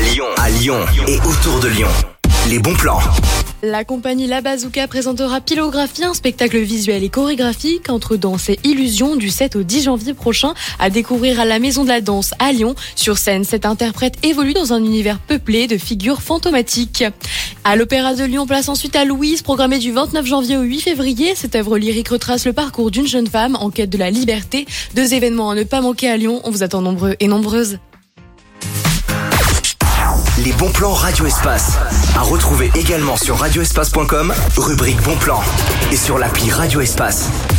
À Lyon et autour de Lyon. Les bons plans. La compagnie La Bazooka présentera Pylographie, un spectacle visuel et chorégraphique entre danse et illusion du 7 au 10 janvier prochain à découvrir à la Maison de la Danse à Lyon. Sur scène, cet interprète évolue dans un univers peuplé de figures fantomatiques. À l'Opéra de Lyon, place ensuite à Louise, programmée du 29 janvier au 8 février. Cette œuvre lyrique retrace le parcours d'une jeune femme en quête de la liberté. 2 événements à ne pas manquer à Lyon. On vous attend nombreux et nombreuses. Les bons plans Radio Espace. À retrouver également sur radioespace.com, rubrique bons plans. Et sur l'appli Radio Espace.